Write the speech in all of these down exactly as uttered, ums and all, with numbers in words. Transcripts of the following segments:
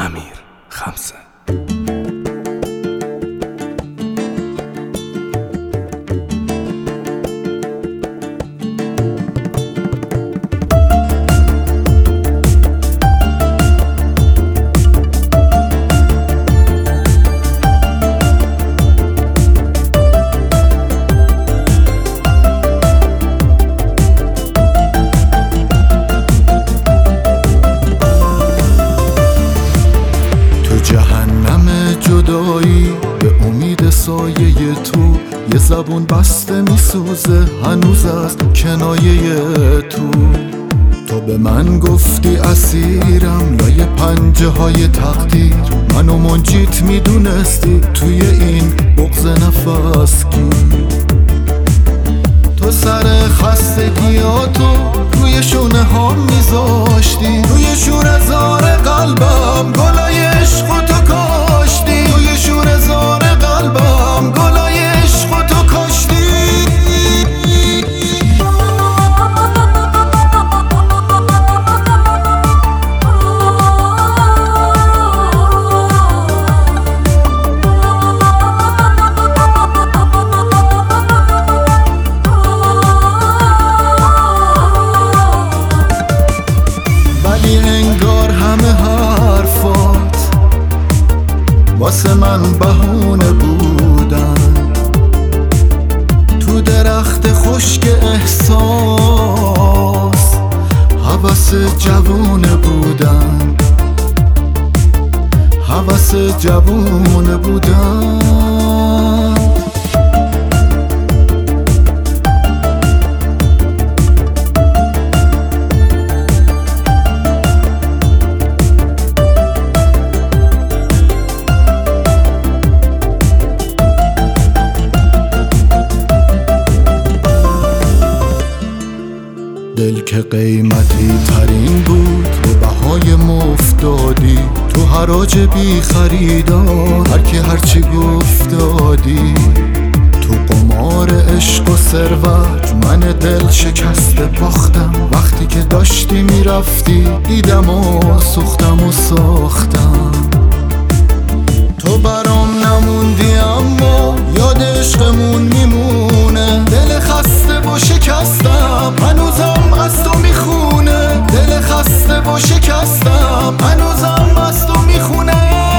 امیر خمسه. جدایی به امید سایه تو، یه زبون بسته میسوزه هنوز از کنایه تو. تو به من گفتی اسیرم لای پنجه های تقدیر، منو منجیت میدونستی توی این بغض نفس گیر. تو سر خستگیاتو روی شونه ها میذاشتی، روی شور زار قلبم گلای عشق تو کاشتی، توی شور زار قلبم گلای عشق تو کاشتی. ولی انگار همه حرفات واسه من بهونه بودن، تو درخت خشک احساس هوس جوونه بودن، هوس جوونه بودن. دل که قیمتی ترین بود به بهای مفت دادی، تو حراج بی خریدار هر کی هرچی گفت دادی. تو قمار عشق و ثروت من دل شکسته باختم، وقتی که داشتی میرفتی دیدم و سوختم و ساختم. تو برام نموندی اما یاد عشقمون میمونه، دل خسته و شکستم هنوزم از تو میخونه، دل خسته و شکستم هنوزم از تو میخونه.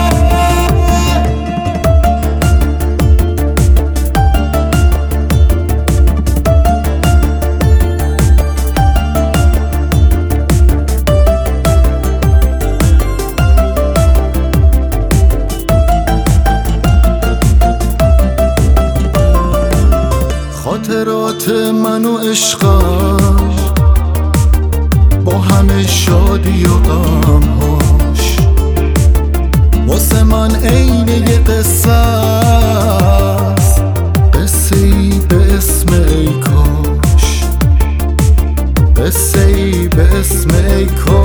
خاطرات من و عشقم با همه شادی و غمهاش واسه من عین یه قصه است، قصه ای به اسم ای کاش، قصه ای به اسم ای کاش.